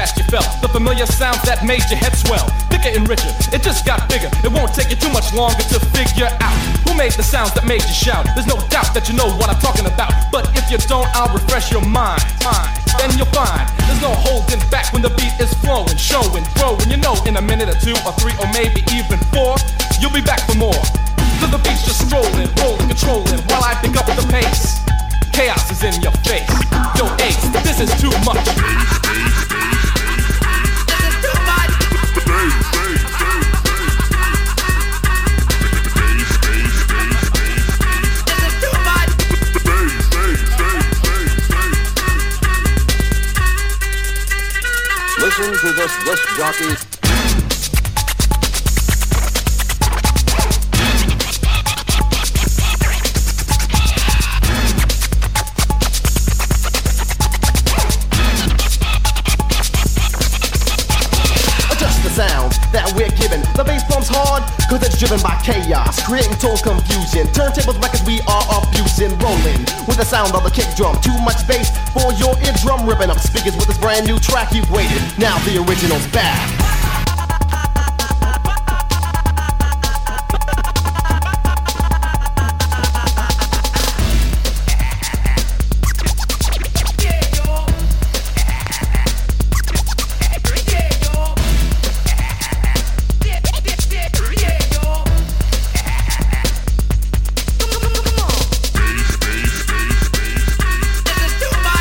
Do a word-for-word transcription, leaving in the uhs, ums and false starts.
past you felt. The familiar sounds that made your head swell. Thicker and richer, it just got bigger. It won't take you too much longer to figure out who made the sounds that made you shout. There's no doubt that you know what I'm talking about, but if you don't, I'll refresh your mind. Then you'll find there's no holding back when the beat is flowing, showing, growing. You know, in a minute or two or three or maybe even four, you'll be back for more. So the beat's just strolling, rolling, controlling while I pick up the pace. Chaos is in your face. Yo, Ace, this is too much. This is too much. This is too much. Listen to this disc jockey. Sound that we're given. The bass pump's hard, cause it's driven by chaos, creating total confusion. Turntables, records we are abusing, rolling with the sound of a kick drum. Too much bass for your eardrum, ripping up speakers with this brand new track you've waited. Now the original's back.